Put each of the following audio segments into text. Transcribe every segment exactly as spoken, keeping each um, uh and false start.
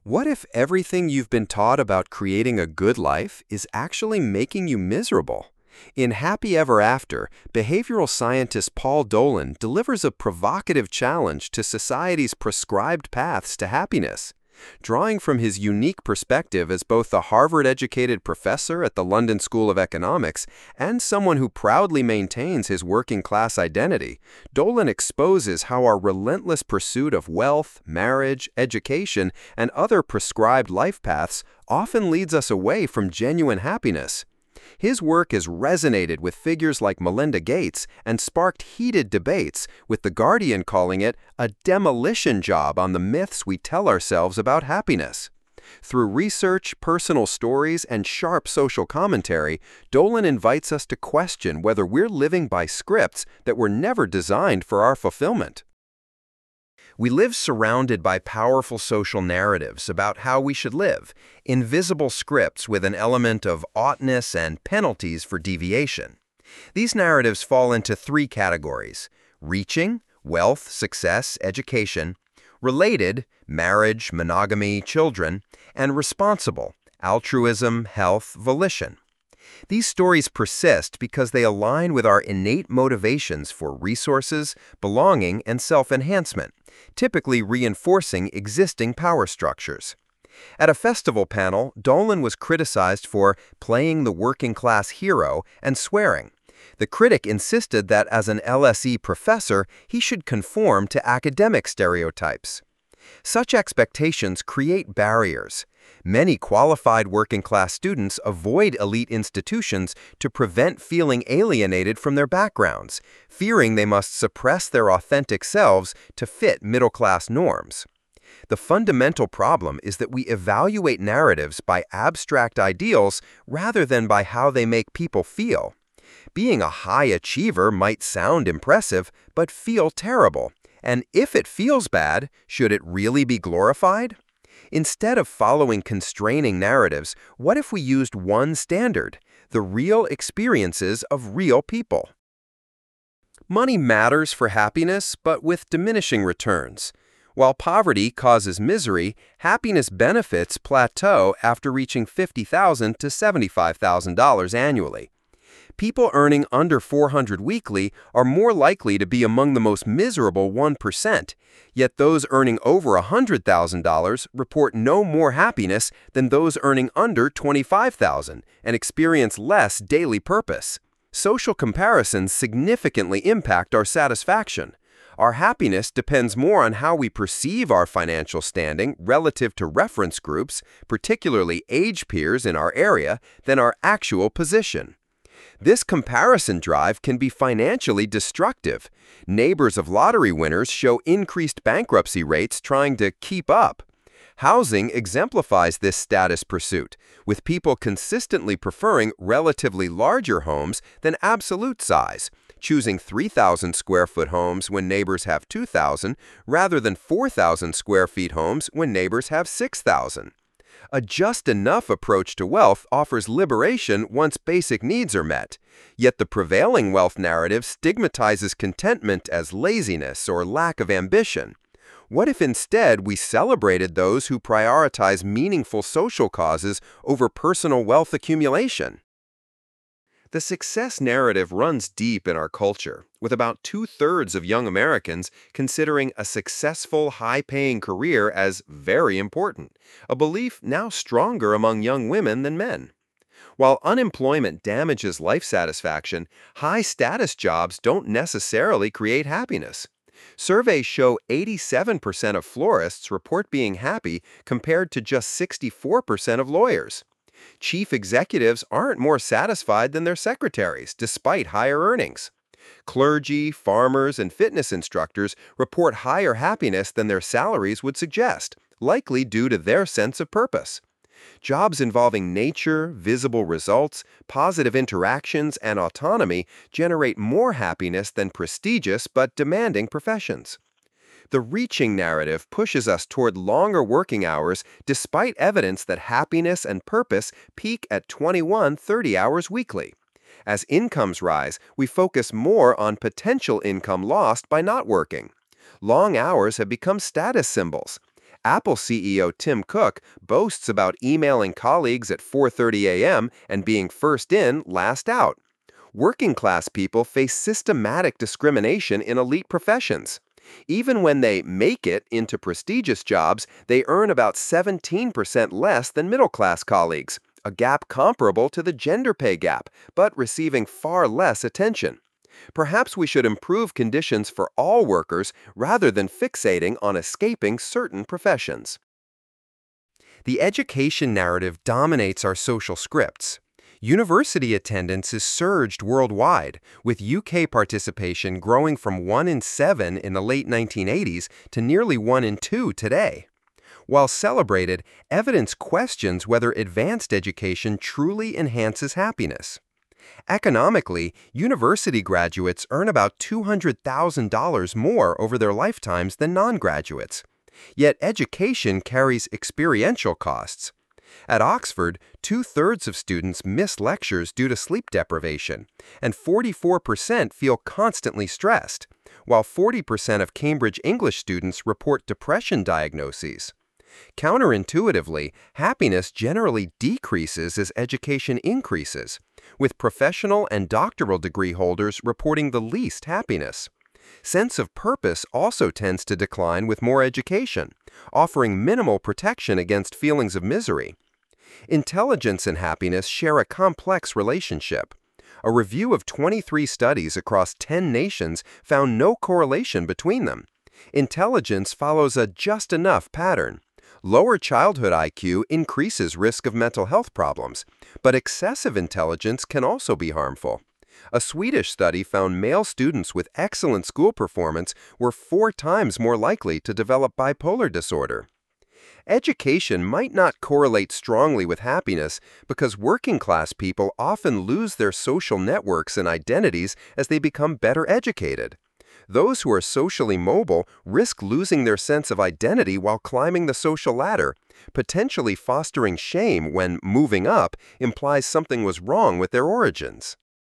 What if everything you've been taught about creating a good life is actually making you miserable? In Happy Ever After, behavioral scientist Paul Dolan delivers a provocative challenge to society's prescribed paths to happiness. Drawing from his unique perspective as both a Harvard-educated professor at the London School of Economics and someone who proudly maintains his working-class identity, Dolan exposes how our relentless pursuit of wealth, marriage, education, and other prescribed life paths often leads us away from genuine happiness. His work has resonated with figures like Melinda Gates and sparked heated debates, with The Guardian calling it a demolition job on the myths we tell ourselves about happiness. Through research, personal stories, and sharp social commentary, Dolan invites us to question whether we're living by scripts that were never designed for our fulfillment. We live surrounded by powerful social narratives about how we should live, invisible scripts with an element of oughtness and penalties for deviation. These narratives fall into three categories: reaching, wealth, success, education; related, marriage, monogamy, children; and responsible, altruism, health, volition. These stories persist because they align with our innate motivations for resources, belonging, and self-enhancement, typically reinforcing existing power structures. At a festival panel, Dolan was criticized for playing the working-class hero and swearing. The critic insisted that as an L S E professor, he should conform to academic stereotypes. Such expectations create barriers. Many qualified working-class students avoid elite institutions to prevent feeling alienated from their backgrounds, fearing they must suppress their authentic selves to fit middle-class norms. The fundamental problem is that we evaluate narratives by abstract ideals rather than by how they make people feel. Being a high achiever might sound impressive, but feel terrible. And if it feels bad, should it really be glorified? Instead of following constraining narratives, what if we used one standard: the real experiences of real people? Money matters for happiness, but with diminishing returns. While poverty causes misery, happiness benefits plateau after reaching fifty thousand dollars to seventy-five thousand dollars annually. People earning under four hundred dollars weekly are more likely to be among the most miserable one percent, yet those earning over one hundred thousand dollars report no more happiness than those earning under twenty-five thousand dollars and experience less daily purpose. Social comparisons significantly impact our satisfaction. Our happiness depends more on how we perceive our financial standing relative to reference groups, particularly age peers in our area, than our actual position. This comparison drive can be financially destructive. Neighbors of lottery winners show increased bankruptcy rates trying to keep up. Housing exemplifies this status pursuit, with people consistently preferring relatively larger homes than absolute size, choosing three thousand square foot homes when neighbors have two thousand rather than four thousand square feet homes when neighbors have six thousand. A just-enough approach to wealth offers liberation once basic needs are met, yet the prevailing wealth narrative stigmatizes contentment as laziness or lack of ambition. What if instead we celebrated those who prioritize meaningful social causes over personal wealth accumulation? The success narrative runs deep in our culture, with about two-thirds of young Americans considering a successful, high-paying career as very important, a belief now stronger among young women than men. While unemployment damages life satisfaction, high-status jobs don't necessarily create happiness. Surveys show eighty-seven percent of florists report being happy compared to just sixty-four percent of lawyers. Chief executives aren't more satisfied than their secretaries, despite higher earnings. Clergy, farmers, and fitness instructors report higher happiness than their salaries would suggest, likely due to their sense of purpose. Jobs involving nature, visible results, positive interactions, and autonomy generate more happiness than prestigious but demanding professions. The reaching narrative pushes us toward longer working hours despite evidence that happiness and purpose peak at twenty-one, thirty hours weekly. As incomes rise, we focus more on potential income lost by not working. Long hours have become status symbols. Apple C E O Tim Cook boasts about emailing colleagues at four thirty a m and being first in, last out. Working-class people face systematic discrimination in elite professions. Even when they make it into prestigious jobs, they earn about seventeen percent less than middle-class colleagues, a gap comparable to the gender pay gap, but receiving far less attention. Perhaps we should improve conditions for all workers rather than fixating on escaping certain professions. The education narrative dominates our social scripts. University attendance has surged worldwide, with U K participation growing from one in seven in the late nineteen eighties to nearly one in two today. While celebrated, evidence questions whether advanced education truly enhances happiness. Economically, university graduates earn about two hundred thousand dollars more over their lifetimes than non-graduates. Yet education carries experiential costs. At Oxford, two-thirds of students miss lectures due to sleep deprivation, and forty-four percent feel constantly stressed, while forty percent of Cambridge English students report depression diagnoses. Counterintuitively, happiness generally decreases as education increases, with professional and doctoral degree holders reporting the least happiness. Sense of purpose also tends to decline with more education, offering minimal protection against feelings of misery. Intelligence and happiness share a complex relationship. A review of twenty-three studies across ten nations found no correlation between them. Intelligence follows a just enough pattern. Lower childhood I Q increases risk of mental health problems, but excessive intelligence can also be harmful. A Swedish study found male students with excellent school performance were four times more likely to develop bipolar disorder. Education might not correlate strongly with happiness because working-class people often lose their social networks and identities as they become better educated. Those who are socially mobile risk losing their sense of identity while climbing the social ladder, potentially fostering shame when moving up implies something was wrong with their origins.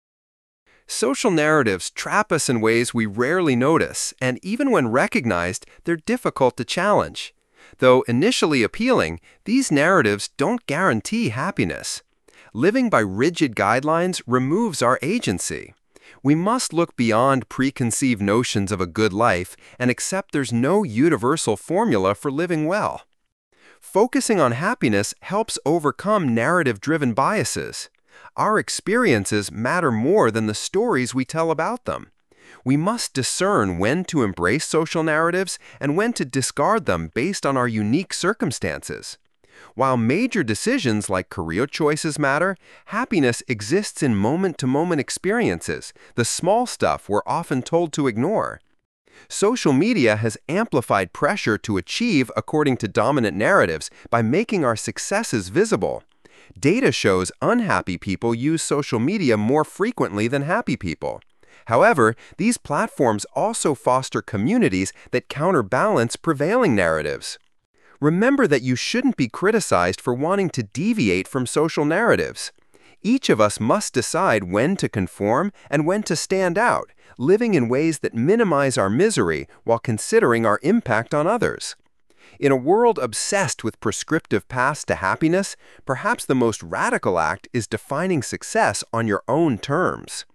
Social narratives trap us in ways we rarely notice, and even when recognized, they're difficult to challenge. Though initially appealing, these narratives don't guarantee happiness. Living by rigid guidelines removes our agency. We must look beyond preconceived notions of a good life and accept there's no universal formula for living well. Focusing on happiness helps overcome narrative-driven biases. Our experiences matter more than the stories we tell about them. We must discern when to embrace social narratives and when to discard them based on our unique circumstances. While major decisions like career choices matter, happiness exists in moment-to-moment experiences, the small stuff we're often told to ignore. Social media has amplified pressure to achieve according to dominant narratives by making our successes visible. Data shows unhappy people use social media more frequently than happy people. However, these platforms also foster communities that counterbalance prevailing narratives. Remember that you shouldn't be criticized for wanting to deviate from social narratives. Each of us must decide when to conform and when to stand out, living in ways that minimize our misery while considering our impact on others. In a world obsessed with prescriptive paths to happiness, perhaps the most radical act is defining success on your own terms.